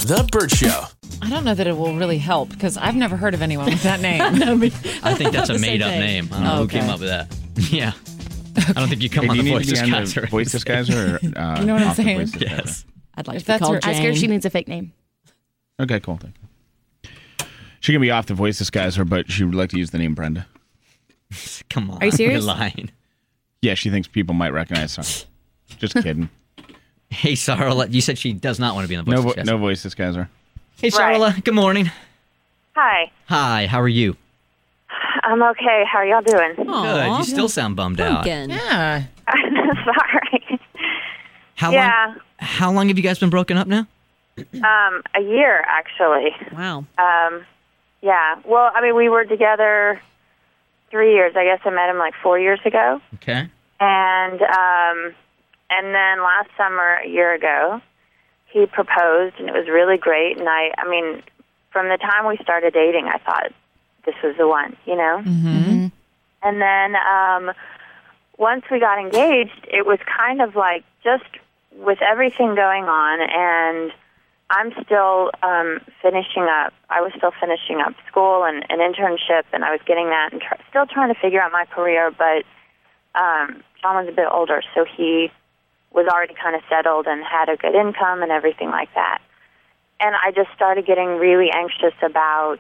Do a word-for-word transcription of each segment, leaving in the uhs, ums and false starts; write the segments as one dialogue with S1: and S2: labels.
S1: The Burt Show.
S2: I don't know that it will really help because I've never heard of anyone with that name.
S3: no, but
S4: I think that's a
S3: the same
S4: made-up
S3: thing.
S4: name. I don't know
S2: Oh,
S4: who
S2: okay.
S4: came up with that. Yeah. I don't think you come
S5: Hey,
S4: on
S5: do
S4: the
S5: you
S4: voice
S5: need to be on
S4: disguiser.
S5: the voice disguiser? Or, uh,
S2: You know what I'm
S5: off the
S2: saying?
S5: voice disguiser?
S4: Yes.
S3: I'd like
S2: If
S3: to be
S2: that's
S3: called
S2: her-
S3: Jane.
S2: ask
S6: Ask her if she needs a fake name.
S5: Okay, cool. Thank you. She can be off the voice disguiser, but she would like to use the name Brenda.
S4: Come on.
S6: Are you serious?
S4: You're lying.
S5: Yeah, she thinks people might recognize her. Just kidding.
S4: Hey, Sarla. You said she does not want to be in the voice
S5: No, vo-
S4: disguiser.
S5: no voice disguiser.
S4: Hey, Sarla. Good morning.
S7: Hi.
S4: Hi. How are you?
S7: I'm okay. How are y'all doing?
S4: Good. You still sound bummed out.
S3: Pumpkin.
S2: Yeah.
S7: Sorry.
S4: How
S7: Yeah.
S4: long? How long have you guys been broken up now?
S7: Um, a year, actually.
S3: Wow.
S7: Um, yeah. Well, I mean, we were together three years. I guess I met him like four years ago.
S4: Okay.
S7: And, um, and then last summer, a year ago, he proposed, and it was really great. And I, I mean, from the time we started dating, I thought this was the one, you know?
S2: Mm-hmm.
S7: And then um, once we got engaged, it was kind of like just with everything going on, and I'm still um, finishing up. I was still finishing up school and an internship, and I was getting that and tr- still trying to figure out my career. But um, John was a bit older, so he was already kind of settled and had a good income and everything like that. And I just started getting really anxious about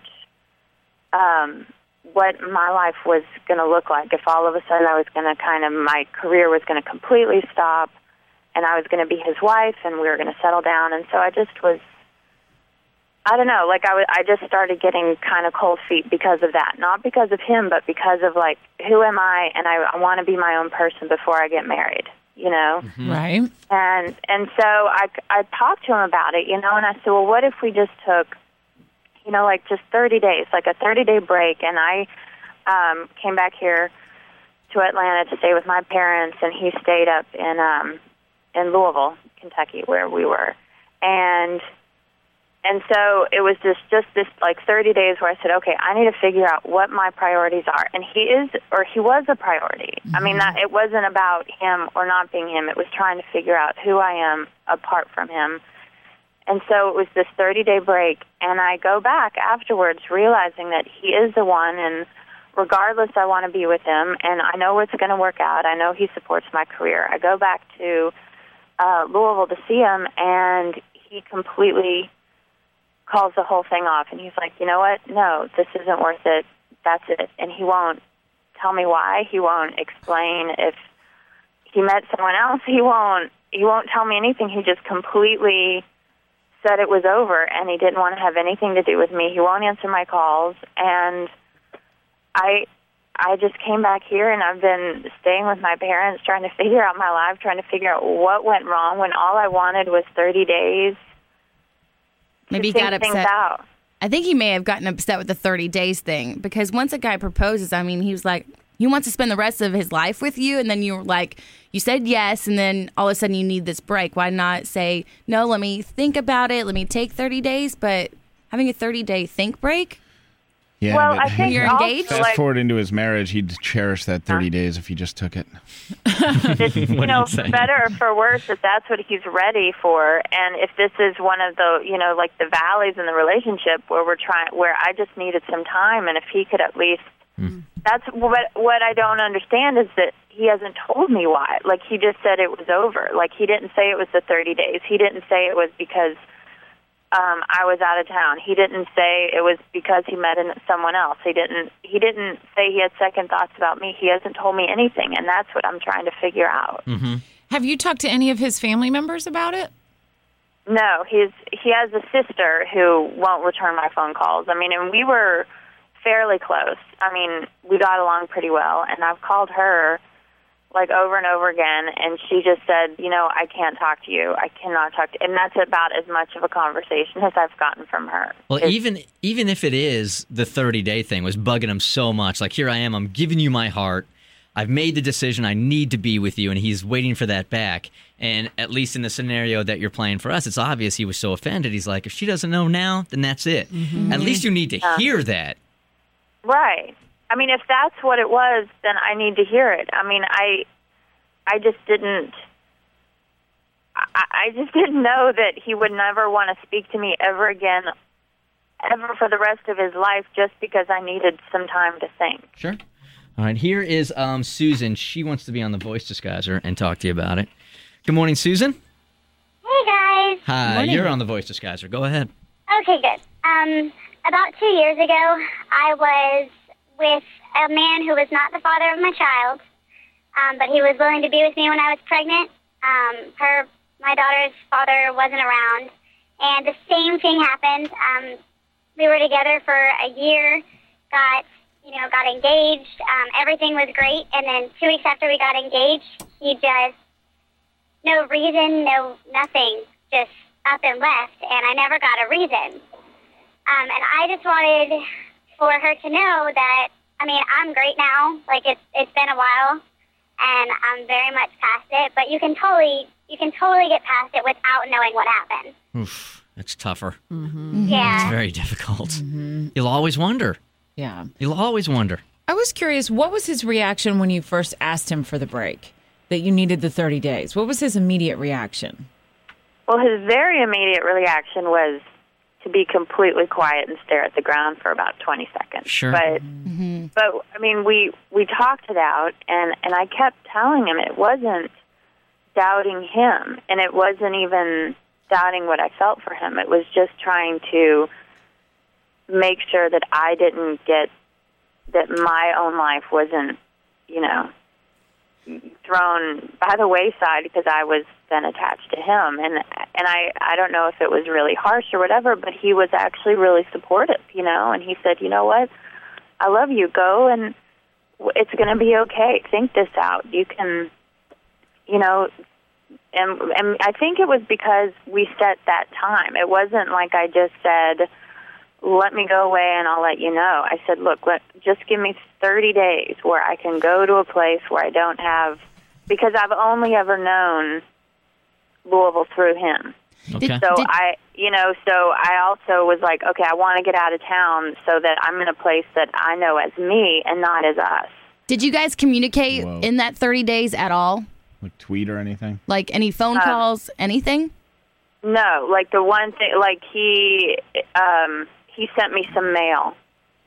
S7: um, what my life was going to look like if all of a sudden I was going to kind of, my career was going to completely stop, and I was going to be his wife, and we were going to settle down. And so I just was, I don't know, like I, w- I just started getting kind of cold feet because of that. Not because of him, but because of, like, who am I, and I, I want to be my own person before I get married, you know?
S2: Right.
S7: And and so I, I talked to him about it, you know, and I said, well, what if we just took, you know, like just thirty days, like a thirty-day break, and I um, came back here to Atlanta to stay with my parents, and he stayed up in um, in Louisville, Kentucky, where we were. And and so it was just, just this, like, thirty days where I said, okay, I need to figure out what my priorities are. And he is, or he was a priority. Mm-hmm. I mean, that, it wasn't about him or not being him. It was trying to figure out who I am apart from him. And so it was this thirty-day break, and I go back afterwards realizing that he is the one, and regardless, I want to be with him, and I know it's going to work out. I know he supports my career. I go back to uh, Louisville to see him, and he completely calls the whole thing off, and he's like, you know what, no, this isn't worth it, that's it. And he won't tell me why, he won't explain if he met someone else, he won't, he won't tell me anything, he just completely said it was over, and he didn't want to have anything to do with me, he won't answer my calls, and I I just came back here, and I've been staying with my parents, trying to figure out my life, trying to figure out what went wrong when all I wanted was thirty days.
S6: Maybe he
S7: think
S6: got
S7: things
S6: upset.
S7: out.
S6: I think he may have gotten upset with the thirty days thing because once a guy proposes, I mean, he was like, he wants to spend the rest of his life with you. And then you were like, you said yes. And then all of a sudden you need this break. Why not say, no, let me think about it. Let me take thirty days. But having a thirty day think break.
S5: Yeah,
S7: Well,
S5: but
S7: I think
S6: You're
S7: also,
S6: engaged?
S5: fast
S7: like,
S5: forward into his marriage, he'd cherish that thirty days if he just took it.
S7: it's, you
S4: What are
S7: know,
S4: you saying?
S7: for better or for worse, if that's what he's ready for, and if this is one of the, you know, like the valleys in the relationship where we're trying, where I just needed some time, and if he could at least,
S4: Hmm.
S7: that's what what I don't understand is that he hasn't told me why. Like, he just said it was over. Like, he didn't say it was the thirty days. He didn't say it was because um, I was out of town. He didn't say it was because he met in someone else. He didn't. He didn't say he had second thoughts about me. He hasn't told me anything, and that's what I'm trying to figure out.
S4: Mm-hmm.
S2: Have you talked to any of his family members about it?
S7: No, he's he has a sister who won't return my phone calls. I mean, and we were fairly close. I mean, we got along pretty well, and I've called her like over and over again, and she just said, you know, I can't talk to you. I cannot talk to you. And that's about as much of a conversation as I've gotten from her.
S4: Well,
S7: It's-
S4: even even if it is the thirty-day thing was bugging him so much, like, here I am, I'm giving you my heart. I've made the decision, I need to be with you, and he's waiting for that back. And at least in the scenario that you're playing for us, it's obvious he was so offended. He's like, if she doesn't know now, then that's it.
S2: Mm-hmm.
S4: At least you need to
S7: Yeah.
S4: hear that.
S7: Right. I mean, if that's what it was, then I need to hear it. I mean, I I just didn't, I, I just didn't know that he would never want to speak to me ever again, ever for the rest of his life, just because I needed some time to think.
S4: Sure. All right, here is um, Susan. She wants to be on the Voice Disguiser and talk to you about it. Good morning, Susan.
S1: Hey, guys.
S4: Hi, you're on the Voice Disguiser. Go ahead.
S1: Okay, good. Um, about two years ago, I was with a man who was not the father of my child, um, but he was willing to be with me when I was pregnant. Um, her, my daughter's father wasn't around, and the same thing happened. Um, we were together for a year, got, you know, got engaged. Um, everything was great, and then two weeks after we got engaged, he just, no reason, no nothing, just up and left, and I never got a reason. Um, and I just wanted for her to know that, I mean, I'm great now. Like, it's it's been a while, and I'm very much past it. But you can totally you can totally get past it without knowing what happened.
S4: Oof, that's tougher.
S2: Mm-hmm.
S1: Yeah.
S4: It's very difficult. Mm-hmm. You'll always wonder.
S2: Yeah.
S4: You'll always wonder.
S2: I was curious, what was his reaction when you first asked him for the break, that you needed the thirty days? What was his immediate reaction?
S7: Well, his very immediate reaction was to be completely quiet and stare at the ground for about twenty seconds.
S4: Sure.
S7: But,
S2: Mm-hmm.
S7: but I mean, we, we talked it out, and, and I kept telling him it wasn't doubting him, and it wasn't even doubting what I felt for him. It was just trying to make sure that I didn't get, that my own life wasn't, you know, thrown by the wayside because I was then attached to him. And and I, I don't know if it was really harsh or whatever, but he was actually really supportive, you know, and he said, you know what, I love you, go, and it's going to be okay. Think this out. You can, you know, and, and I think it was because we set that time. It wasn't like I just said, let me go away and I'll let you know. I said, look, let, just give me thirty days where I can go to a place where I don't have, because I've only ever known Louisville through him.
S4: Okay.
S7: So
S6: Did-
S7: I, you know, so I also was like, okay, I want to get out of town so that I'm in a place that I know as me and not as us.
S6: Did you guys communicate
S5: Whoa.
S6: in that thirty days at all?
S5: Like tweet or anything?
S6: Like any phone
S7: Uh,
S6: calls, anything?
S7: No, like the one thing, like he, um, he sent me some mail.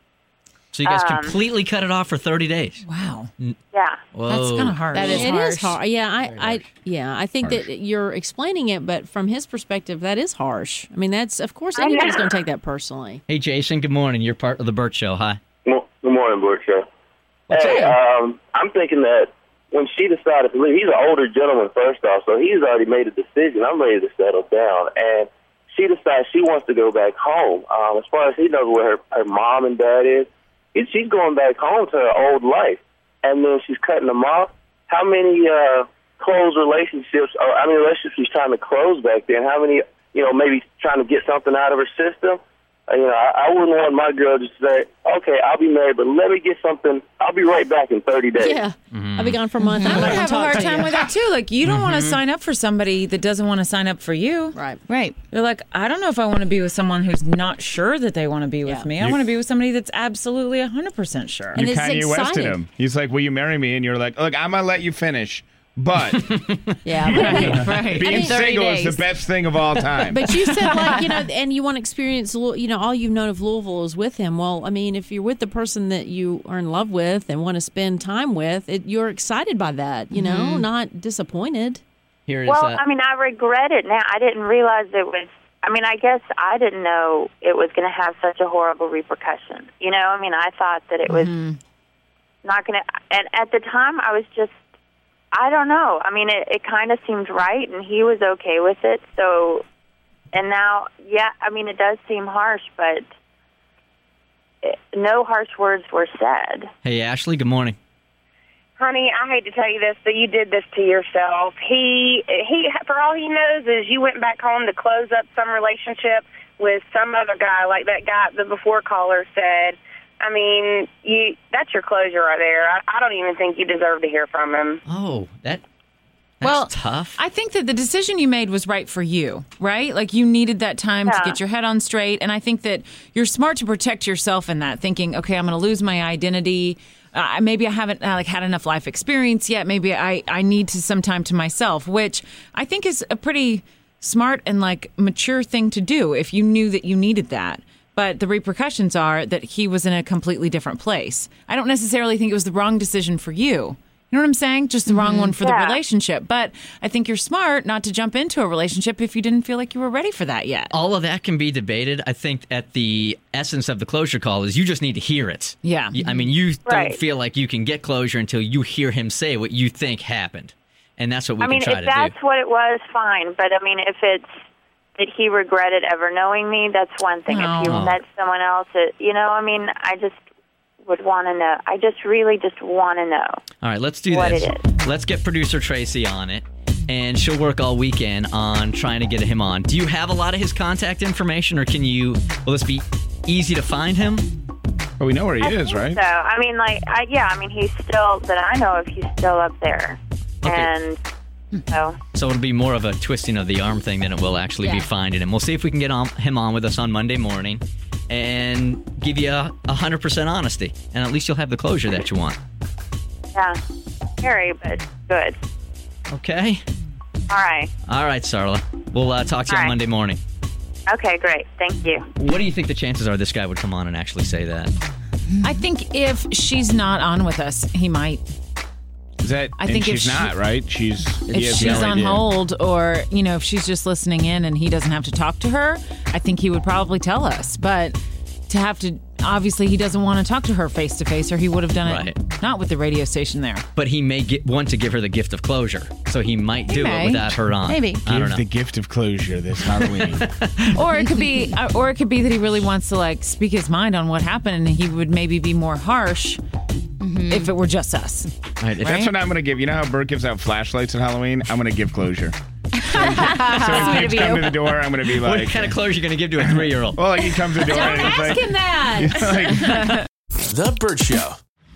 S4: So you guys
S7: Um,
S4: completely cut it off for thirty days.
S2: Wow.
S7: Yeah.
S4: Whoa.
S2: That's kind of harsh.
S6: That is
S3: It
S6: harsh.
S3: is hard. Yeah, I, I, yeah, I think
S4: Harsh.
S3: that you're explaining it, but from his perspective, that is harsh. I mean, that's of course
S7: I know.
S3: anybody's going to take that personally.
S4: Hey, Jason, good morning. You're part of the Burt Show. Hi.
S8: Good morning, Burt Show.
S4: What's
S8: Hey,
S4: up?
S8: um, I'm thinking that when she decided to leave, he's an older gentleman, first off, so he's already made a decision. I'm ready to settle down. And she decides she wants to go back home. Um, as far as he knows where her, her mom and dad is, he, she's going back home to her old life. And then she's cutting them off. How many uh, close relationships, or how many relationships she's trying to close back then? How many, you know, maybe trying to get something out of her system? Uh, you know, I, I wouldn't want my girl to say, okay, I'll be married, but let me get something. I'll be right back in thirty days.
S3: Yeah, I'll be gone for a month.
S2: I
S3: I'm
S2: would
S3: not gonna
S2: have a
S3: talk
S2: hard
S3: to
S2: time
S3: you.
S2: with that, too. Like, you don't want to sign up for somebody that doesn't want to sign up for you.
S3: Right.
S6: Right.
S2: You're like, I don't know if I want to be with someone who's not sure that they want to be with
S3: Yeah.
S2: me. I
S5: You-
S2: want to be with somebody that's absolutely one hundred percent sure.
S3: And
S5: You
S3: it's
S5: Kanye Wested
S3: exciting.
S5: him. He's like, will you marry me? And you're like, look, I'm going to let you finish. But
S3: Yeah, right.
S2: right.
S5: being
S6: In thirty
S5: single is
S6: days.
S5: the best thing of all time.
S3: But you said, like, you know, and you want to experience, Lou- you know, all you've known of Louisville is with him. Well, I mean, if you're with the person that you are in love with and want to spend time with, it, you're excited by that, you know, not disappointed.
S4: Here is
S7: Well,
S4: uh,
S7: I mean, I regret it now. I didn't realize it was, I mean, I guess I didn't know it was going to have such a horrible repercussion. You know, I mean, I thought that it was not going to, and at the time I was just, I don't know. I mean, it, it kind of seemed right, and he was okay with it. So, and now, yeah, I mean, it does seem harsh, but it, no harsh words were said.
S4: hey, Ashley, good morning.
S9: Honey, I hate to tell you this, but you did this to yourself. He, he, for all he knows is you went back home to close up some relationship with some other guy, like that guy, the before caller said. I mean, you, that's your closure right there. I, I don't even think you deserve to hear from him.
S4: Oh, that that's
S2: well,
S4: tough.
S2: I think that the decision you made was right for you, right? Like, you needed that time to
S7: Yeah.
S2: get your head on straight. And I think that you're smart to protect yourself in that, thinking, okay, I'm going to lose my identity. uh, maybe I haven't uh, like had enough life experience yet. Maybe I, I need to some time to myself, which I think is a pretty smart and like mature thing to do if you knew that you needed that. But the repercussions are that he was in a completely different place. I don't necessarily think it was the wrong decision for you. You know what I'm saying? Just the wrong
S7: Mm-hmm.
S2: one for
S7: Yeah.
S2: the relationship. But I think you're smart not to jump into a relationship if you didn't feel like you were ready for that yet.
S4: All of that can be debated. I think at the essence of the closure call is you just need to hear it.
S2: Yeah.
S4: Y- I mean, you
S7: Right.
S4: don't feel like you can get closure until you hear him say what you think happened. And that's what we
S7: I mean,
S4: can try
S7: if
S4: to
S7: that's
S4: do.
S7: what it was, fine. But I mean, if it's that he regretted ever knowing me, that's one thing. If you
S4: No.
S7: met someone else, it, you know, I mean, I just would want to know. I just really just want to know.
S4: All right, let's do
S7: what
S4: this.
S7: it is.
S4: Let's get producer Tracy on it, and she'll work all weekend on trying to get him on. Do you have a lot of his contact information, or can you, will this be easy to find him?
S5: Well, we know where he
S7: I
S5: is,
S7: think
S5: right?
S7: So, I mean, like, I, yeah, I mean, he's still, that I know of, he's still up there.
S4: Okay.
S7: And so,
S4: So it'll be more of a twisting of the arm thing than it will actually be
S6: Yeah.
S4: finding him. We'll see if we can get on, him on with us on Monday morning and give you a one hundred percent honesty. And at least you'll have the closure that you want.
S7: yeah, scary, but good.
S4: Okay?
S7: All right.
S4: All right, Sarla. We'll uh, talk to you
S7: All
S4: on
S7: right.
S4: Monday morning.
S7: Okay, great. Thank you.
S4: What do you think the chances are this guy would come on and actually say that?
S2: I think if she's not on with us, he might.
S5: Is that?
S2: I
S5: and
S2: think if
S5: she's
S2: she-
S5: not, right? She's.
S2: If
S5: he has
S2: she's
S5: no
S2: on
S5: idea.
S2: hold, or you know, if she's just listening in and he doesn't have to talk to her, I think he would probably tell us. But to have to, obviously, he doesn't want to talk to her face to face, or he would have done
S4: Right.
S2: it not with the radio station there.
S4: But he may get, want to give her the gift of closure. So he might do
S2: may.
S4: it without her on.
S6: Maybe.
S4: I don't
S5: Give
S4: know.
S5: the gift of closure this Halloween.
S2: Or it could be, uh, or it could be that he really wants to like speak his mind on what happened, and he would maybe be more harsh if it were just us.
S4: Right, if-
S5: That's what I'm going to give. You know how Bert gives out flashlights at Halloween? I'm going to give closure. So when, so when kids come to the door, I'm going to be
S4: What
S5: like,
S4: kind of closure are you going to give to a three-year-old?
S5: well, like he comes to the door
S2: Don't
S5: and he's
S2: ask
S5: like,
S2: him that.
S5: like,
S10: The Burt Show.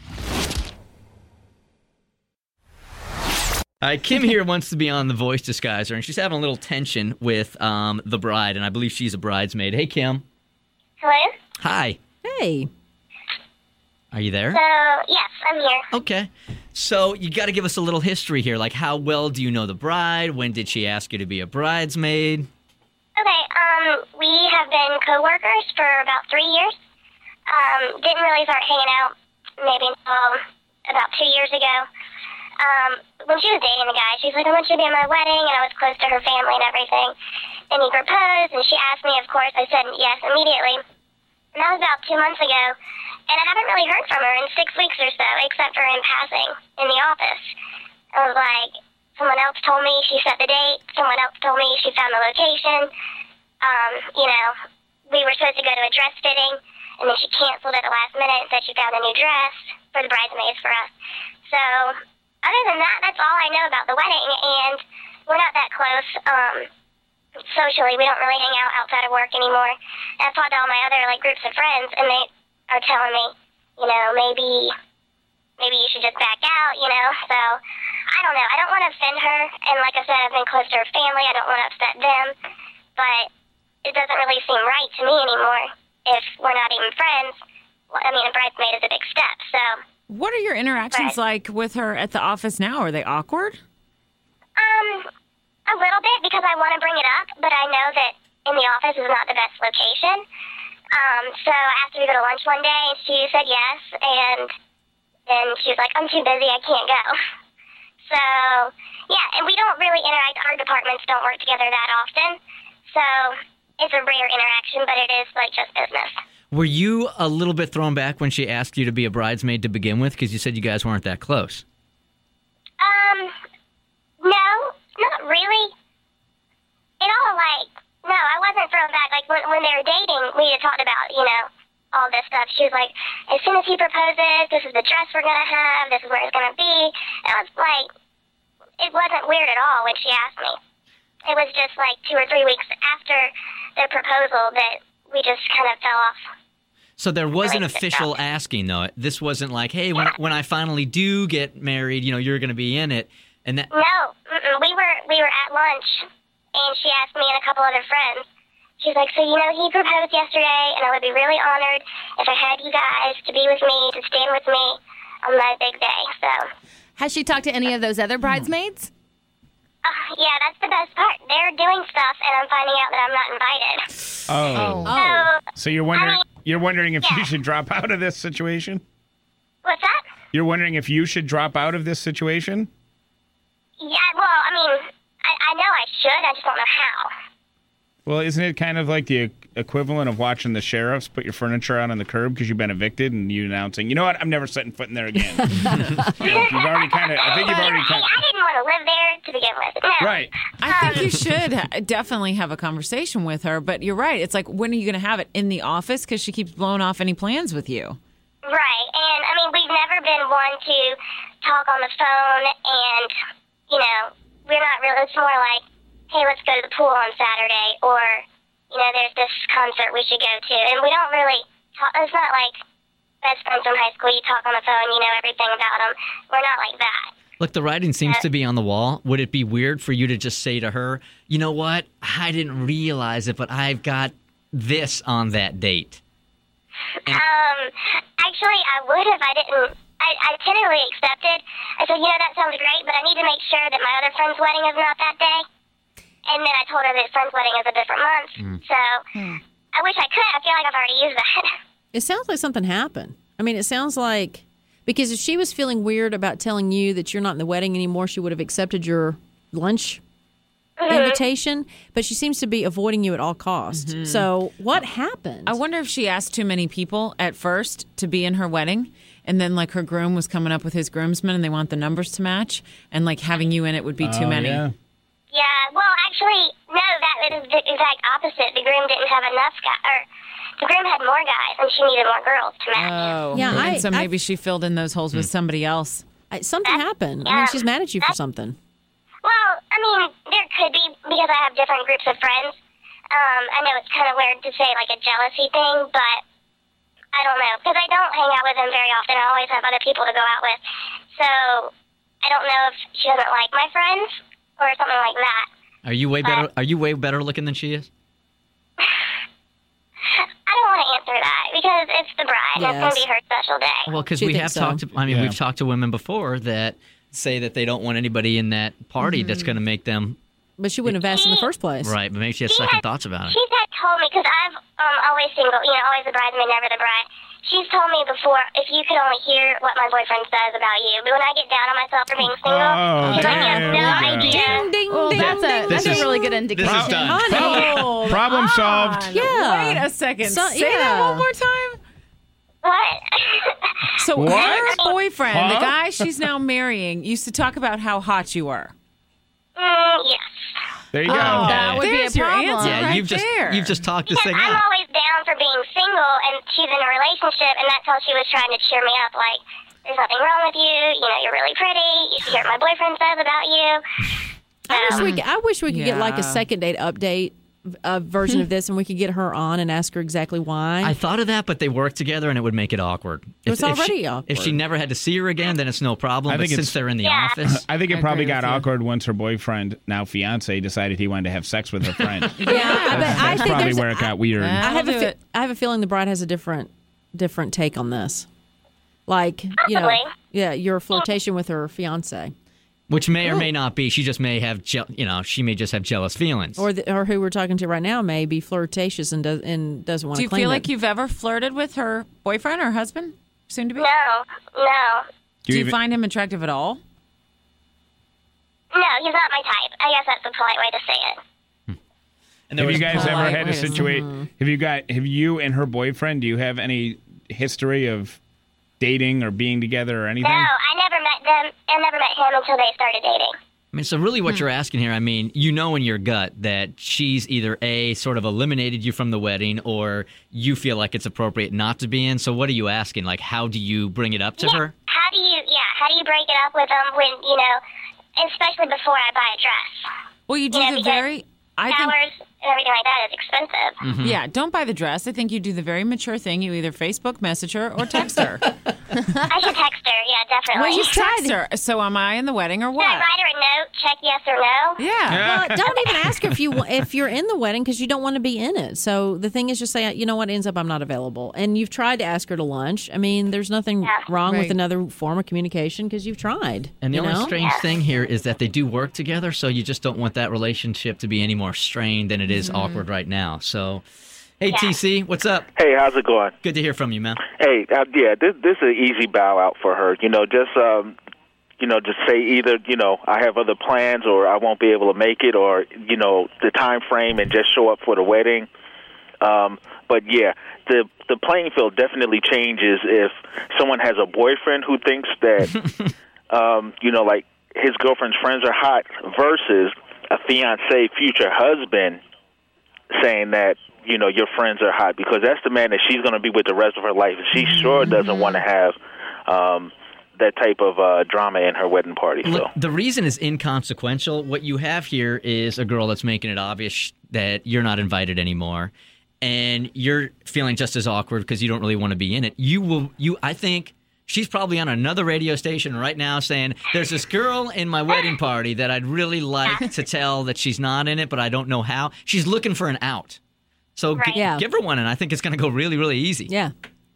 S4: All right, Kim here wants to be on The Voice Disguiser, and she's having a little tension with um, the bride, and I believe she's a bridesmaid. Hey, Kim.
S1: Hello?
S4: Hi.
S3: Hey.
S4: Are you there?
S1: So, yes, I'm here.
S4: Okay. So you got to give us a little history here. Like, how well do you know the bride? When did she ask you to be a bridesmaid?
S1: Okay, um, we have been co-workers for about three years. Um, didn't really start hanging out maybe until about two years ago. Um, when she was dating the guy, she's like, I want you to be at my wedding, and I was close to her family and everything. And he proposed, and she asked me, of course. I said yes immediately. And that was about two months ago. And I haven't really heard from her in six weeks or so, except for in passing in the office. I was like, someone else told me she set the date. Someone else told me she found the location. Um, you know, we were supposed to go to a dress fitting, and then she canceled at the last minute and said she found a new dress for the bridesmaids for us. So, other than that, that's all I know about the wedding, and we're not that close. Um, socially, we don't really hang out outside of work anymore. And I've talked to all my other, like, groups of friends, and they are telling me, you know, maybe, maybe you should just back out, you know, so I don't know. I don't want to offend her, and like I said, I've been close to her family. I don't want to upset them, but it doesn't really seem right to me anymore if we're not even friends. Well, I mean, a bridesmaid is a big step, so...
S2: What are your interactions
S1: Right.
S2: like with her at the office now? Are they awkward?
S1: Um, a little bit, because I want to bring it up, but I know that in the office is not the best location. Um, so I asked her to go to lunch one day, and she said yes, and then she was like, I'm too busy, I can't go. So, yeah, and we don't really interact. Our departments don't work together that often, so it's a rare interaction, but it is, like, just business.
S4: Were you a little bit thrown back when she asked you to be a bridesmaid to begin with? Because you said you guys weren't that close.
S1: Um, no, not really. It all, like, no, I wasn't thrown back. Like, when, when they were dating, we had talked about, you know, all this stuff. She was like, as soon as he proposes, this is the dress we're going to have, this is where it's going to be. And I was like, it wasn't weird at all when she asked me. It was just, like, two or three weeks after the proposal that we just kind of fell off.
S4: So there was an
S1: Right.
S4: official asking, though. This wasn't like, hey, when when I finally do get married, you know, you're going to be in it. And that.
S1: No, mm-mm. we were we were at lunch, and she asked me and a couple other friends. She's like, so, you know, he proposed yesterday, and I would be really honored if I had you guys to be with me, to stand with me. on my big day. So,
S6: Has she talked to any of those other bridesmaids?
S1: uh, yeah, that's the best part. They're doing stuff, and I'm finding out that I'm not invited.
S5: Oh.
S1: So,
S5: So you're wondering
S1: I mean,
S5: you're wondering if you
S1: yeah.
S5: should drop out of this situation?
S1: what's that?
S5: You're wondering if you should drop out of this situation?
S1: Yeah, well, I mean, I, I know I should. I just don't know how.
S5: Well, isn't it kind of like the equivalent of watching the sheriffs put your furniture out on the curb because you've been evicted and you announcing, you know what, I'm never setting foot in there again. So you've already kind of, I think you've already kind
S1: I, I didn't want to live there to begin with. No.
S5: Right.
S2: I think you should ha- definitely have a conversation with her, but you're right. It's like, when are you going to have it? In the office? Because she keeps blowing off any plans with you.
S1: Right, and I mean, we've never been one to talk on the phone, and, you know, we're not really, it's more like, hey, let's go to the pool on Saturday, or, you know, there's this concert we should go to, and we don't really talk, it's not like best friends from high school, you talk on the phone, you know everything about them. We're not like that.
S4: Look, the writing seems to be on the wall. Would it be weird for you to just say to her, you know what, I didn't realize it, but I've got this on that date? And
S1: Um, actually, I would if I didn't. I, I tentatively accepted. I said, you know, that sounds great, but I need to make sure that my other friend's wedding is not that day. And then I told her that his friend's wedding is a different month. So I wish I could. I feel like I've already used that.
S3: It sounds like something happened. I mean, it sounds like, because if she was feeling weird about telling you that you're not in the wedding anymore, she would have accepted your lunch invitation, but she seems to be avoiding you at all costs. So what happened?
S2: I wonder if she asked too many people at first to be in her wedding, and then like her groom was coming up with his groomsmen and they want the numbers to match, and like having you in it would be too
S5: Oh,
S2: many.
S5: yeah.
S1: Yeah, well, actually, no, that is the exact opposite. The groom didn't have enough guys, or the groom had more guys, and she needed more girls to match.
S2: Oh,
S3: Yeah,
S2: and
S3: I-
S2: so maybe she filled in those holes with somebody else.
S3: I, something happened. I mean, she's mad at you for something.
S1: Well, I mean, there could be, because I have different groups of friends. Um, I know it's kind of weird to say, like, a jealousy thing, but I don't know, because I don't hang out with him very often. I always have other people to go out with. So I don't know if she doesn't like my friends or something like that.
S4: are you way better? Are you way better looking than she is?
S1: I don't want to answer that, because it's the bride. and It's going to
S3: Yes.
S1: be her special day.
S4: Well, because
S3: She
S4: we
S3: thinks
S4: have
S3: so.
S4: talked. To, I mean,
S5: Yeah.
S4: we've talked to women before that say that they don't want anybody in that party that's going to make them
S3: But she wouldn't have asked in the first place.
S4: right. But maybe she has
S1: She
S4: second
S1: had-
S4: thoughts about it.
S1: She's had told me, because I've um, always single, you know, always the bridesmaid, never the bride. She's told me before, if you could only hear what my boyfriend says about you. But when I get down on myself for being single,
S5: Oh,
S1: she's like, you
S5: there
S1: have
S5: we
S1: no
S5: go.
S1: idea.
S3: Ding,
S6: Well,
S3: ding,
S6: that's a
S3: ding,
S6: that's
S4: This
S6: a
S4: is-
S6: really good indication.
S4: This is done.
S3: Honey.
S5: Problem solved.
S3: Yeah.
S2: Wait a second.
S3: So-
S2: Say that
S3: yeah.
S2: one more time.
S1: What?
S2: So
S5: What?
S2: her boyfriend, the
S5: Huh?
S2: guy she's now marrying, used to talk about how hot you were.
S1: mm, yes.
S5: There you go.
S2: Oh,
S6: that would be a
S2: there's your
S6: problem.
S2: answer
S4: Yeah,
S2: right
S4: you've just
S2: there.
S4: you've just talked this
S1: Because
S4: thing
S1: I'm
S4: out.
S1: always down for being single, and she's in a relationship, and that's how she was trying to cheer me up. Like, there's nothing wrong with you. You know, you're really pretty. You should hear what my boyfriend says about you.
S3: I wish we could, I wish we could get like a
S2: Yeah.
S3: second date update uh, version of this, and we could get her on and ask her exactly why.
S4: I thought of that, but they work together and it would make it awkward. If,
S3: It's
S4: if she-
S3: already
S4: If
S3: awkward.
S4: she never had to see her again, then it's no problem.
S5: I
S4: But
S5: think it's-
S4: since they're in the
S1: Yeah.
S4: office,
S5: I think it
S2: I
S5: probably
S2: agree
S5: got
S2: with you.
S5: awkward once her boyfriend, now fiance, decided he wanted to have sex with her friend.
S3: yeah, I, bet, I
S5: That's
S3: think
S5: probably
S3: there's.
S5: where it got weird.
S3: I have
S2: That'll
S3: a
S2: do
S3: fe-
S2: it.
S3: I have a feeling the bride has a different different take on this. Like, you know,
S1: Possibly.
S3: yeah, your flirtation with her fiance,
S4: which may or may not be, she just may have, je- you know, she may just have jealous feelings.
S3: or the, or who we're talking to right now may be flirtatious and does and doesn't want
S2: Do
S3: to
S2: you
S3: claim
S2: feel
S3: it.
S2: like you've ever flirted with her boyfriend or husband, soon to be?
S1: No, no.
S2: Do you,
S5: even-
S2: find him attractive at all?
S1: No, he's not my type. I guess that's the polite way to say it.
S4: and there
S5: Have
S4: was
S5: you guys ever
S2: polite
S5: had a
S2: ways.
S5: situation? Have you got? Have you and her boyfriend? Do you have any history of dating or being together or anything?
S1: No, I never met them. I never met him until they started dating.
S4: I mean, so really what you're asking here, I mean, you know in your gut that she's either A, sort of eliminated you from the wedding, or you feel like it's appropriate not to be in. So what are you asking? Like, how do you bring it up to
S1: Yeah.
S4: her?
S1: How do you? Yeah. How do you break it up with them when you know, especially before I buy a dress?
S2: Well, you do
S1: Yeah,
S2: the
S1: because
S2: very. I think.
S1: Flowers and everything like that is expensive.
S4: Mm-hmm.
S2: Yeah, don't buy the dress. I think you do the very mature thing. You either Facebook message her or text her.
S1: I should text her. Yeah, definitely.
S2: Well, you text her. So am I in the wedding or
S1: Should
S2: what?
S1: I write her a note, check yes or no?
S2: Yeah.
S3: Well, don't even ask her if you if you're in the wedding because you don't want to be in it. So the thing is, just say, you know what, ends up I'm not available. And you've tried to ask her to lunch. I mean, there's nothing
S1: Yeah.
S3: wrong with
S6: Right.
S3: another form of communication because you've tried.
S4: And the
S3: you
S4: only
S3: know?
S4: strange thing here is that they do work together, so you just don't want that relationship to be any more strained than it is awkward right now. So, hey, T C, what's up?
S10: Hey, how's it going?
S4: Good to hear from you, man.
S10: Hey, uh, yeah, this this is an easy bow out for her. You know, just um, you know, just say either you know I have other plans or I won't be able to make it, or you know the time frame, and just show up for the wedding. Um, but yeah, the the playing field definitely changes if someone has a boyfriend who thinks that um, you know, like his girlfriend's friends are hot versus a fiance, future husband saying that, you know, your friends are hot, because that's the man that she's going to be with the rest of her life. And she sure doesn't want to have um, that type of uh, drama in her wedding party.
S4: Look,
S10: So
S4: the reason is inconsequential. What you have here is a girl that's making it obvious that you're not invited anymore, and you're feeling just as awkward because you don't really want to be in it. You will, you, I think she's probably on another radio station right now saying, there's this girl in my wedding party that I'd really like to tell that she's not in it, but I don't know how. She's looking for an out. So g-
S1: Right.
S3: Yeah.
S4: give her one, and I think it's going to go really, really easy.
S3: Yeah.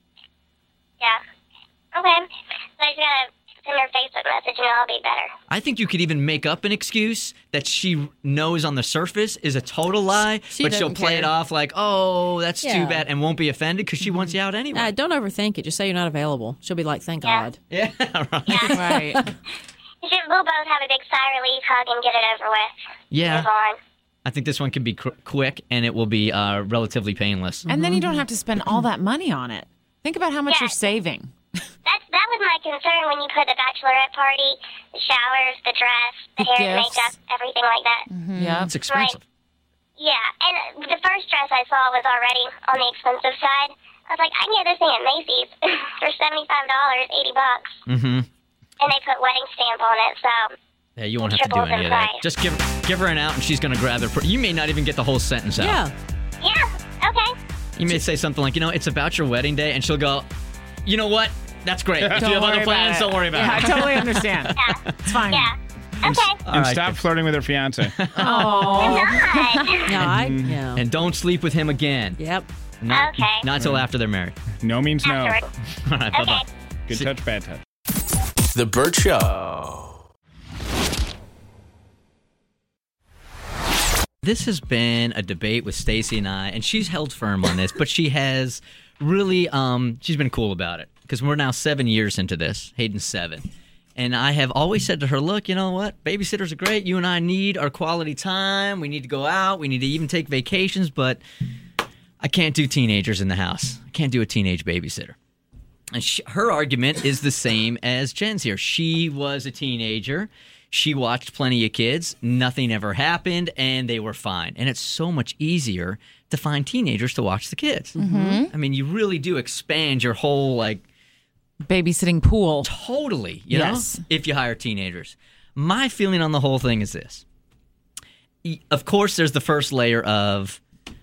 S1: Yeah. Okay. So I just gotta send her a Facebook message and it'll be better.
S4: I think you could even make up an excuse that she knows on the surface is a total lie,
S6: She
S4: but she'll
S6: doesn't
S4: play it
S6: care.
S4: off like, oh, that's
S3: Yeah.
S4: too bad, and won't be offended because she wants you out anyway.
S3: Uh, don't overthink it. Just say you're not available. She'll be like, thank
S1: Yeah.
S3: God.
S4: yeah, right.
S1: Yeah.
S2: Right.
S1: We should, we'll both have a big sigh of relief, hug, and get it over with.
S4: Yeah.
S1: Move on.
S4: I think this one can be qu- quick, and it will be uh, relatively painless.
S2: And then you don't have to spend all that money on it. Think about how much
S1: Yeah.
S2: you're saving.
S1: That's, that was my concern when you put the bachelorette party, the showers, the dress, the,
S2: The
S1: hair, the
S2: gifts.
S1: makeup, everything like that.
S2: Yeah.
S4: It's expensive.
S1: Yeah, and the first dress I saw was already on the expensive side. I was like, I can get this thing at Macy's for seventy-five dollars, eighty bucks.
S4: Mm-hmm.
S1: And they put wedding stamp on it, so
S4: Yeah, you won't have to do
S1: Triples
S4: any
S1: in
S4: of that.
S1: price.
S4: Just give give her an out, and she's going to grab it. You may not even get the whole sentence out.
S3: Yeah.
S1: yeah, okay.
S4: You may say something like, you know, it's about your wedding day, and she'll go, you know what? That's great. If
S2: Don't
S4: you have
S2: worry
S4: other plans,
S2: about it.
S4: don't worry about
S2: Yeah, I
S4: it.
S2: totally understand.
S1: Yeah,
S2: It's fine.
S1: yeah. Okay.
S4: All
S5: And
S4: right.
S5: stop flirting with her fiance.
S2: Oh.
S1: Not.
S3: No, I, yeah.
S4: And don't sleep with him again.
S3: Yep.
S4: Not,
S1: Okay.
S4: Not till after they're married.
S5: No means no.
S1: Afterwards.
S4: All right,
S1: Okay.
S4: bye-bye.
S5: Good touch, bad touch.
S11: The Burt Show.
S4: This has been a debate with Stacey and I, and she's held firm on this, but she has really, um, she's been cool about it, because we're now seven years into this, Hayden's seven. And I have always said to her, look, you know what? Babysitters are great. You and I need our quality time. We need to go out. We need to even take vacations, but I can't do teenagers in the house. I can't do a teenage babysitter. And she, her argument is the same as Jen's here. She was a teenager. She watched plenty of kids. Nothing ever happened, and they were fine. And it's so much easier to find teenagers to watch the kids. Mm-hmm. I mean, you really do expand your whole, like,
S2: Babysitting pool.
S4: totally, you
S2: Yes.
S4: know, if you hire teenagers. My feeling on the whole thing is this. Y- Of course, there's the first layer of,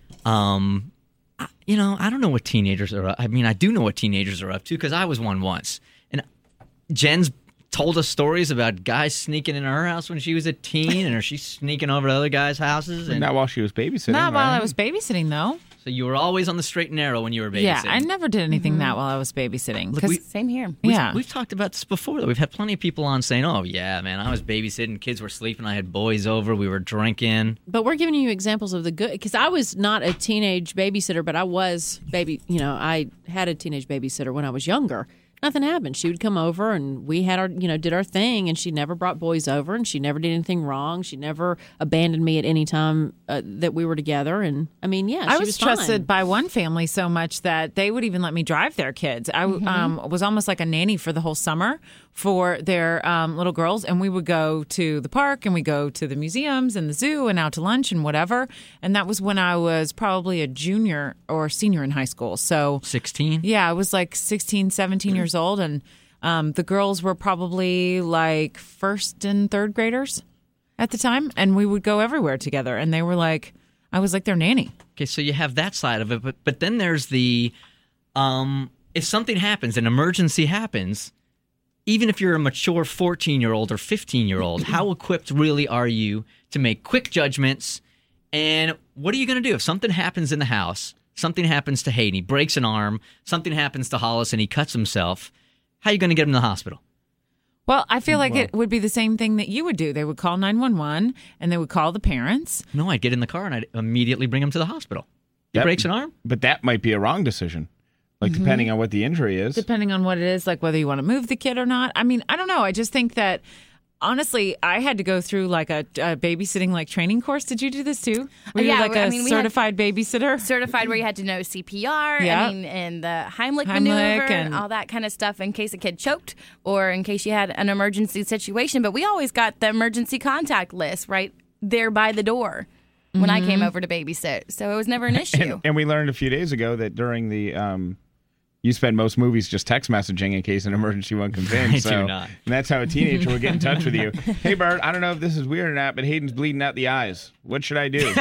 S4: um, I- you know, I don't know what teenagers are. I mean, I do know what teenagers are up to because I was one once. And Jen's told us stories about guys sneaking in her house when she was a teen, and or she's sneaking over to other guys' houses. And
S5: Not while she was babysitting.
S2: Not while
S5: right?
S2: I was babysitting, though.
S4: so you were always on the straight and narrow when you were babysitting.
S2: Yeah, I never did anything that while I was babysitting. 'Cause-
S4: we-
S6: Same here.
S4: We've,
S2: yeah.
S4: we've talked about this before, though. We've had plenty of people on saying, oh, yeah, man, I was babysitting. Kids were sleeping. I had boys over. We were drinking.
S3: But we're giving you examples of the good, because I was not a teenage babysitter, but I was baby. You know, I had a teenage babysitter when I was younger. Nothing happened. She would come over and we had our, you know, did our thing, and she never brought boys over, and she never did anything wrong. She never abandoned me at any time uh, that we were together. And I mean, yeah,
S2: I
S3: she
S2: was,
S3: was
S2: trusted
S3: fine.
S2: by one family so much that they would even let me drive their kids. I um, was almost like a nanny for the whole summer for their um, little girls, and we would go to the park and we go to the museums and the zoo and out to lunch and whatever. And that was when I was probably a junior or senior in high school. So
S4: sixteen?
S2: yeah, I was like sixteen, seventeen years old, and um, the girls were probably like first and third graders at the time, and we would go everywhere together. And they were like, I was like their nanny.
S4: Okay, so you have that side of it, but but then there's the, um, if something happens, an emergency happens, even if you're a mature fourteen-year-old or fifteen-year-old, how equipped really are you to make quick judgments? And what are you going to do if something happens in the house, something happens to Hayden, he breaks an arm, something happens to Hollis and he cuts himself, how are you going to get him to the hospital?
S2: Well, I feel like well, it would be the same thing that you would do. They would call nine one one and they would call the parents.
S4: No, I'd get in the car and I'd immediately bring him to the hospital. He that, breaks an arm?
S5: But that might be a wrong decision. Like, mm-hmm. depending on what the injury is.
S2: Depending on what it is, like whether you want to move the kid or not. I mean, I don't know. I just think that, honestly, I had to go through like a, a babysitting like training course. Did you do this too? Were
S6: yeah,
S2: you like a
S6: I mean,
S2: certified babysitter?
S6: Certified where you had to know C P R
S2: yep.
S6: I mean, and the Heimlich,
S2: Heimlich
S6: maneuver and,
S2: and
S6: all that kind of stuff in case a kid choked or in case you had an emergency situation. But we always got the emergency contact list right there by the door when mm-hmm. I came over to babysit. So it was never an issue.
S5: and, and we learned a few days ago that during the... Um, You spend most movies just text messaging in case an emergency one comes in.
S4: I
S5: so,
S4: do not.
S5: And that's how a teenager would get in touch with you. Hey, Bert, I don't know if this is weird or not, but Hayden's bleeding out the eyes. What should I do?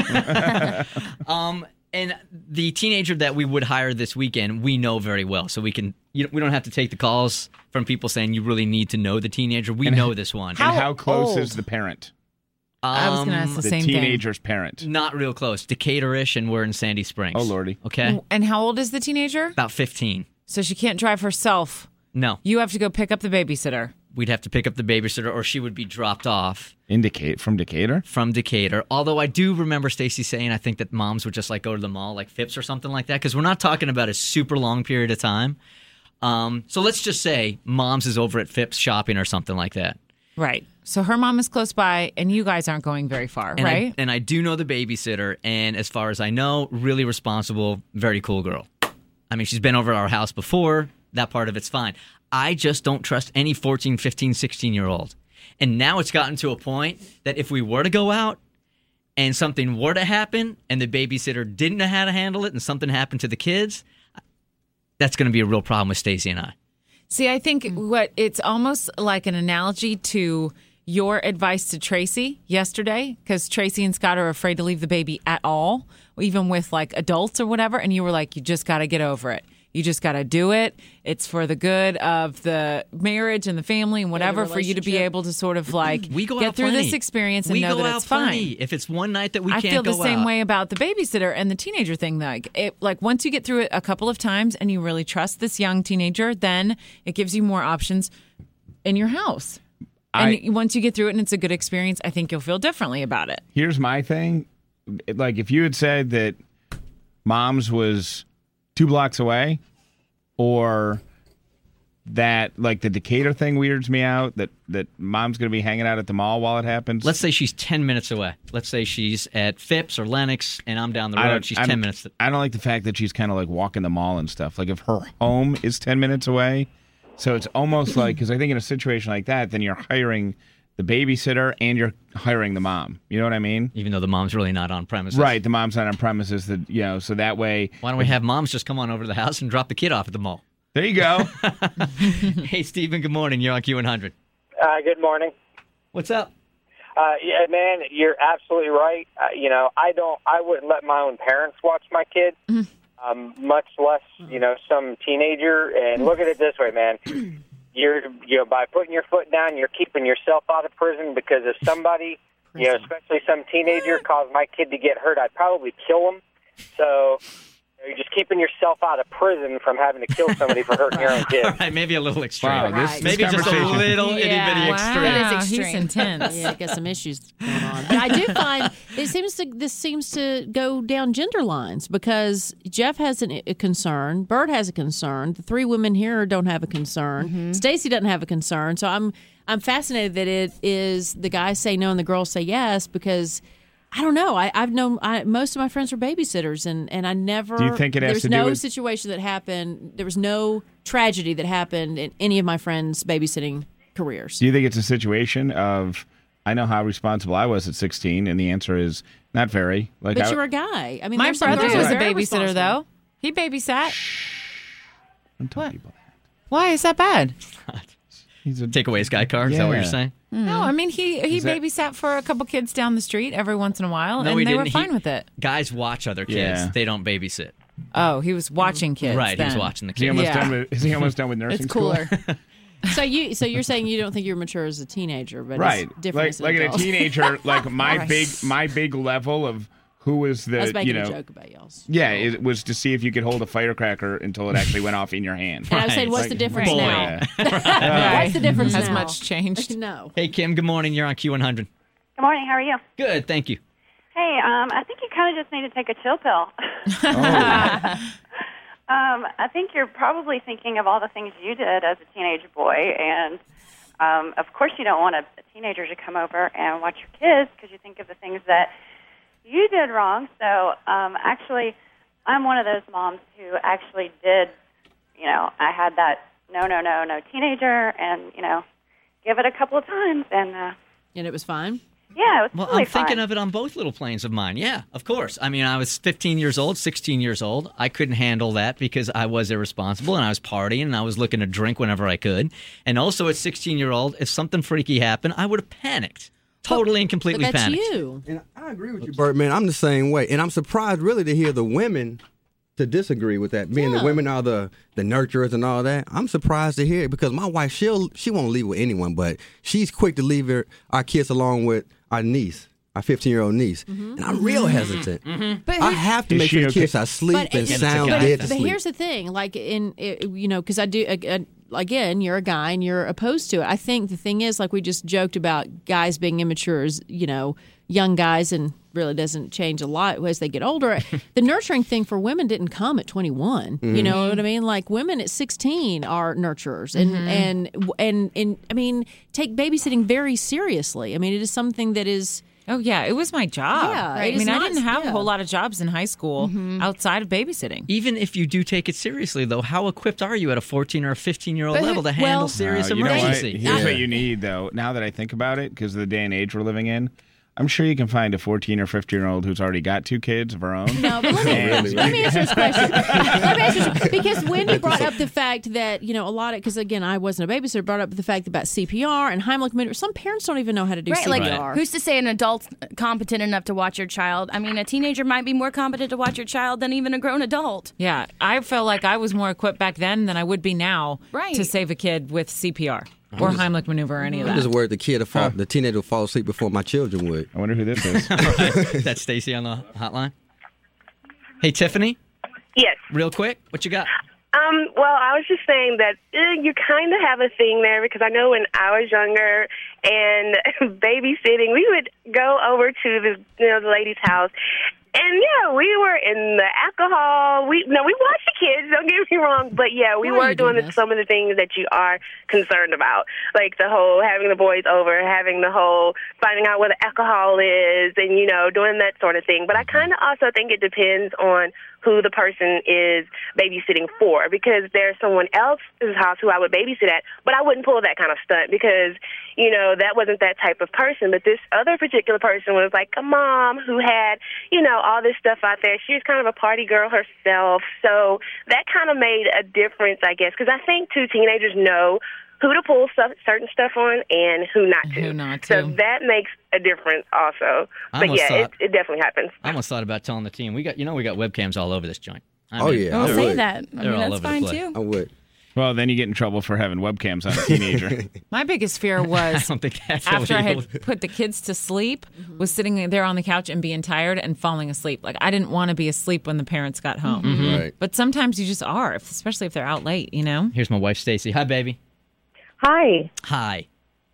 S4: um, and the teenager that we would hire this weekend, we know very well. So we can, you know, we don't have to take the calls from people saying you really need to know the teenager. We
S5: and
S4: know this one.
S5: How and how close
S2: old?
S5: is the parent?
S4: Um,
S2: I was going to ask the,
S5: the
S2: same
S5: teenager's
S2: thing.
S5: parent.
S4: Not real close. Decatur-ish, and we're in Sandy Springs.
S5: Oh, Lordy.
S4: Okay.
S2: And how old is the teenager?
S4: About fifteen.
S2: So she can't drive herself.
S4: No.
S2: You have to go pick up the babysitter.
S4: We'd have to pick up the babysitter, or she would be dropped off.
S5: In Decatur? From Decatur?
S4: From Decatur. Although I do remember Stacy saying I think that moms would just like go to the mall, like Phipps or something like that, because we're not talking about a super long period of time. Um, so let's just say moms is over at Phipps shopping or something like that.
S2: Right. So her mom is close by, and you guys aren't going very far,
S4: and
S2: right?
S4: I, and I do know the babysitter, and as far as I know, really responsible, very cool girl. I mean, she's been over at our house before. That part of it's fine. I just don't trust any fourteen, fifteen, sixteen-year-old. And now it's gotten to a point that if we were to go out and something were to happen and the babysitter didn't know how to handle it and something happened to the kids, that's going to be a real problem with Stacy and I.
S2: See, I think what it's almost like an analogy to your advice to Tracy yesterday, because Tracy and Scott are afraid to leave the baby at all, even with like adults or whatever. And you were like, you just got to get over it. You just got to do it. It's for the good of the marriage and the family and whatever, for you to be able to sort of like
S4: we go
S2: get
S4: out
S2: through
S4: plenty.
S2: this experience and
S4: we
S2: know
S4: go
S2: that
S4: out
S2: it's fine.
S4: plenty. If it's one night that we
S2: I
S4: can't
S2: feel
S4: go
S2: the same
S4: out.
S2: way about the babysitter and the teenager thing. Like, it, like once you get through it a couple of times and you really trust this young teenager, then it gives you more options in your house.
S5: I,
S2: and once you get through it and it's a good experience, I think you'll feel differently about it.
S5: Here's my thing. Like, if you had said that Mom's was two blocks away, or that, like, the Decatur thing weirds me out, that, that Mom's going to be hanging out at the mall while it happens.
S4: Let's say she's ten minutes away. Let's say she's at Phipps or Lennox, and I'm down the road. She's
S5: I
S4: ten minutes. To-
S5: I don't like the fact that she's kind of like walking the mall and stuff. Like, if her home is ten minutes away, so it's almost like, because I think in a situation like that, then you're hiring the babysitter and you're hiring the mom. You know what I mean?
S4: Even though the mom's really not on premises.
S5: Right, the mom's not on premises. That, you know, so that way.
S4: Why don't we have moms just come on over to the house and drop the kid off at the mall?
S5: There you go.
S4: Hey, Stephen, good morning. You're on Q one hundred.
S12: Uh, good morning.
S4: What's up?
S12: Uh, yeah, man, you're absolutely right. Uh, you know, I don't, I wouldn't let my own parents watch my kid, mm-hmm. um, much less, you know, some teenager. And look at it this way, man. You're, you know, by putting your foot down, you're keeping yourself out of prison, because if somebody, you know, especially some teenager, caused my kid to get hurt, I'd probably kill him. So you're just keeping yourself out of prison from having to kill somebody for hurting your own kid.
S4: All right, maybe a little extreme.
S5: Wow, this,
S4: right. Maybe
S5: this
S4: just a little itty
S2: yeah.
S4: bitty
S2: wow.
S4: extreme.
S6: That is extreme.
S2: He's intense.
S3: Yeah, got some issues going on. But I do find it seems to this seems to go down gender lines, because Jeff has an, a concern, Bert has a concern, the three women here don't have a concern, mm-hmm. Stacy doesn't have a concern. So I'm I'm fascinated that it is the guys say no and the girls say yes, because I don't know. I, I've known I, most of my friends were babysitters, and, and I never.
S5: Do you think it has
S3: There's
S5: to do
S3: no
S5: with-
S3: situation that happened. There was no tragedy that happened in any of my friends' babysitting careers.
S5: Do you think it's a situation of, I know how responsible I was at sixteen, and the answer is not very. Like,
S3: But
S5: I,
S3: you're a guy. I mean,
S2: My
S3: there's some
S2: brother
S3: girls
S2: was
S3: that
S2: a
S3: are very
S2: babysitter,
S3: responsible.
S2: though. He babysat.
S5: don't tell
S2: What?
S5: people that.
S2: Why is that bad?
S5: He's a
S4: Take away his guy card? Is that what you're
S5: Yeah.
S4: saying?
S2: No, I mean he he
S5: Is that-
S2: babysat for a couple kids down the street every once in a while,
S4: No,
S2: and
S4: he
S2: they were
S4: didn't.
S2: fine
S4: He-
S2: with it.
S4: Guys watch other kids.
S5: Yeah.
S4: They don't babysit.
S2: Oh, he was watching kids.
S4: Right, he was
S2: then.
S4: watching the
S5: Is he
S4: kids.
S5: almost
S2: Yeah.
S5: done with? Is he almost done with nursing
S2: It's
S5: school?
S2: cooler.
S3: So you, so you're saying you don't think you're mature as a teenager, but
S5: right,
S3: it's different
S5: like
S3: as an
S5: like
S3: adult.
S5: a teenager, like my
S3: Right.
S5: big my big level of who was the
S3: I was making
S5: you know
S3: a joke about y'all's.
S5: yeah, it was to see if you could hold a firecracker until it actually went off in your hand.
S3: And I was saying, what's the difference now? What's the difference
S2: Has
S3: now?
S2: much changed?
S3: No.
S4: Hey, Kim, good morning. You're on Q one hundred.
S13: Good morning. How are you?
S4: Good, thank you.
S13: Hey, um, I think you kind of just need to take a chill pill. um, I think you're probably thinking of all the things you did as a teenage boy, and um, of course you don't want a, a teenager to come over and watch your kids because you think of the things that you did wrong. So um, actually, I'm one of those moms who actually did, you know, I had that no, no, no, no teenager, and, you know, give it a couple of times, and... Uh,
S3: and it was fine?
S13: Yeah, it was
S4: Well,
S13: totally
S4: I'm thinking
S13: fine.
S4: of it on both little planes of mine. Yeah, of course. I mean, I was fifteen years old, sixteen years old. I couldn't handle that because I was irresponsible and I was partying and I was looking to drink whenever I could. And also at sixteen year old, if something freaky happened, I would have panicked. Totally and completely
S3: But that's
S4: panicked.
S3: you.
S14: And I agree with you, Bert, man. I'm the same way. And I'm surprised really to hear the women to disagree with that. Being
S3: Yeah.
S14: the women are the, the nurturers and all that. I'm surprised to hear it because my wife, she'll she won't leave with anyone, but she's quick to leave her our kids along with our niece, our fifteen-year-old niece. And I'm real hesitant.
S3: But
S14: I
S3: who-
S14: have to
S5: Is
S14: make
S5: she
S14: sure the
S5: okay?
S14: kids are asleep
S3: But
S14: and
S3: it-
S14: sound
S4: but-
S14: dead to
S3: But
S14: sleep.
S3: here's the thing, like in it, you know, because I do uh, uh, again, you're a guy and you're opposed to it. I think the thing is, like we just joked about guys being immature as, you know, young guys, and really doesn't change a lot as they get older. The nurturing thing for women didn't come at twenty-one. You know what I mean? Like women at sixteen are nurturers, and and and and I mean, take babysitting very seriously. I mean, it is something that is.
S2: Oh, yeah. It was my job.
S3: Yeah,
S2: I
S3: it
S2: mean,
S3: is
S2: I
S3: not-
S2: didn't have
S3: yeah.
S2: a whole lot of jobs in high school outside of babysitting.
S4: Even if you do take it seriously, though, how equipped are you at a fourteen or a fifteen-year-old
S3: But who-
S4: level to
S3: well-
S4: handle serious
S5: No, you know what?
S4: emergency?
S5: Here's
S14: Yeah.
S5: what you need, though. Now that I think about it, because of the day and age we're living in, I'm sure you can find a fourteen or fifteen-year-old who's already got two kids of her own.
S3: No, but let me,
S5: And-
S3: let me answer this question. Let me answer this, because Wendy brought up the fact that, you know, a lot of, because again, I wasn't a babysitter, brought up the fact about C P R and Heimlich maneuver. Some parents don't even know how to do
S6: Right, like
S3: C P R.
S6: who's to say an adult's competent enough to watch your child? I mean, a teenager might be more competent to watch your child than even a grown adult.
S2: Yeah. I felt like I was more equipped back then than I would be now
S6: Right.
S2: to save a kid with C P R or Heimlich maneuver or any of
S14: I'm
S2: that.
S14: just worried the kid, will fall, the teenager will fall asleep before my children would.
S5: I wonder who this is.
S4: That's Stacy on the hotline. Hey, Tiffany,
S9: Yes.
S4: real quick, what you got?
S9: Um, well, I was just saying that eh, you kind of have a thing there because I know when I was younger and babysitting, we would go over to the you know the lady's house, and yeah, we were in the alcohol. We no, we watched the kids. Don't get me wrong, but yeah, we
S3: Why are
S9: were
S3: you
S9: doing
S3: doing
S9: the,
S3: this?
S9: some of the things that you are concerned about, like the whole having the boys over, having the whole finding out where the alcohol is, and you know doing that sort of thing. But I kind of also think it depends on who the person is babysitting for, because there's someone else's house who I would babysit at, but I wouldn't pull that kind of stunt because, you know, that wasn't that type of person. But this other particular person was like a mom who had, you know, all this stuff out there. She was kind of a party girl herself. So that kind of made a difference, I guess, because I think, too, teenagers know who to pull stuff, certain stuff on and who not to.
S2: Who not
S9: So
S2: to.
S9: that makes a difference also.
S4: I
S9: But
S4: almost
S9: yeah,
S4: thought-
S9: it, it definitely happens.
S4: I almost thought about telling the team. We got, you know, we got webcams all over this joint. I
S14: Oh,
S4: mean,
S14: yeah, I
S6: I'll
S14: would.
S6: say that. I
S4: They're
S6: mean,
S4: all
S6: that's
S4: over the
S6: fine,
S4: place.
S6: too.
S14: I would.
S5: Well, then you get in trouble for having webcams on a teenager.
S2: My biggest fear
S4: I
S2: was
S4: don't think that's
S2: after I
S4: illegal.
S2: had put the kids to sleep, was sitting there on the couch and being tired and falling asleep. Like I didn't want to be asleep when the parents got home.
S14: Right.
S2: But sometimes you just are, if- especially if they're out late, you know?
S4: Here's my wife, Stacy. Hi, baby.
S15: Hi.
S4: Hi.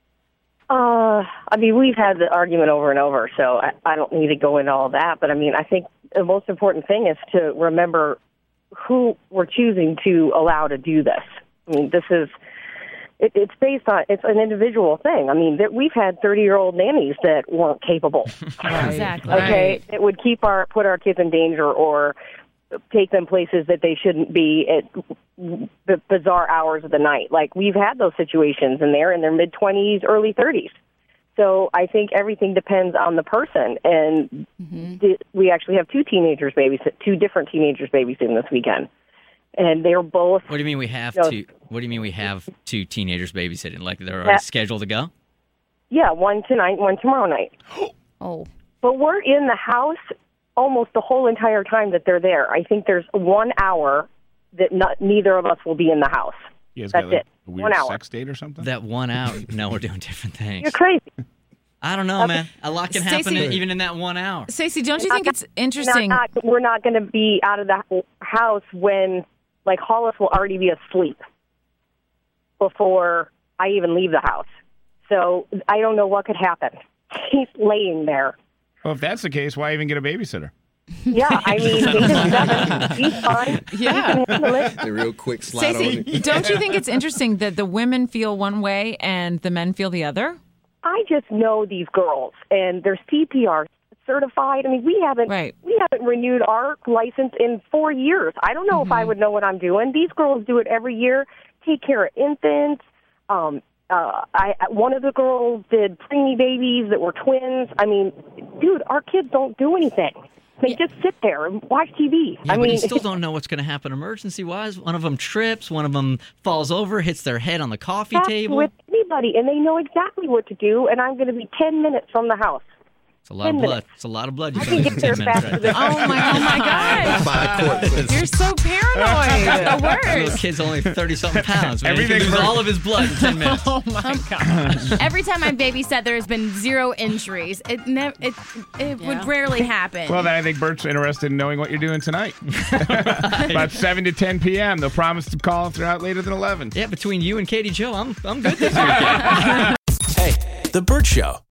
S15: Uh, I mean, we've had the argument over and over, so I, I don't need to go into all that. But I mean, I think the most important thing is to remember who we're choosing to allow to do this. I mean, this is it, it's based on it's an individual thing. I mean, that we've had thirty-year-old nannies that weren't capable.
S6: Exactly.
S15: Okay,
S2: Right.
S15: it would keep our put our kids in danger or take them places that they shouldn't be at the bizarre hours of the night. Like we've had those situations, and they're in their mid twenties, early thirties. So I think everything depends on the person. And th- we actually have two teenagers babysit, two different teenagers babysitting this weekend, and they're both.
S4: What do you mean we have
S15: No.
S4: two? What do you mean we have two teenagers babysitting? Like they're
S15: Yeah.
S4: already scheduled to go?
S15: Yeah, one tonight, one tomorrow night.
S6: Oh.
S15: But we're in the house almost the whole entire time that they're there. I think there's one hour that not, neither of us will be in the house.
S5: You guys
S15: That's
S5: got like,
S15: it.
S5: A weird
S15: One hour.
S5: sex date or something?
S4: That one hour. No, we're doing different things.
S15: You're crazy.
S4: I don't know, man. A lot can happen
S2: Stacey-
S4: in- even in that one hour.
S2: Stacey, don't you
S15: We're
S2: think
S15: not-
S2: it's interesting?
S15: Not, not, we're not going to be out of the house when, like, Hollis will already be asleep before I even leave the house. So I don't know what could happen. He's laying there.
S5: Well, if that's the case, why even get a babysitter?
S15: Yeah, I mean, eight and seven, he's fine.
S2: Yeah.
S15: He can handle it.
S14: A real quick slide on
S2: Stacey,
S14: it.
S2: don't you think it's interesting that the women feel one way and the men feel the other?
S15: I just know these girls, and they're C P R certified. I mean, we haven't
S2: Right.
S15: we haven't renewed our license in four years. I don't know if I would know what I'm doing. These girls do it every year. Take care of infants. Um, uh, I one of the girls did preemie babies that were twins. I mean, dude, our kids don't do anything. They just sit there and watch T V.
S4: Yeah,
S15: I
S4: but
S15: mean,
S4: you still don't know what's going to happen emergency-wise. One of them trips, one of them falls over, hits their head on the coffee
S15: that's
S4: table.
S15: with anybody, and they know exactly what to do. And I'm going to be ten minutes from the house.
S4: It's a lot of
S15: ten
S4: blood.
S15: minutes.
S4: It's a lot of blood you
S15: I
S4: can
S15: can
S4: lose
S15: get
S4: in
S15: there
S4: ten minutes
S15: faster
S4: right
S15: than-
S4: there.
S2: Oh my, oh my gosh.
S14: By the court.
S2: You're so paranoid. The
S4: Little
S2: worst.
S4: kid's only thirty-something pounds, man. He
S5: Everything
S4: can lose
S5: hurts.
S4: all of his blood in ten minutes.
S2: Oh my gosh.
S6: Every time I babysat, there has been zero injuries. It never. It, it
S3: Yeah.
S6: would rarely happen.
S5: Well, then I think Bert's interested in knowing what you're doing tonight. About seven to ten p.m. They'll promise to call throughout later than eleven.
S4: Yeah, between you and Katie Joe, I'm I'm good this weekend.
S11: Hey, The Burt Show.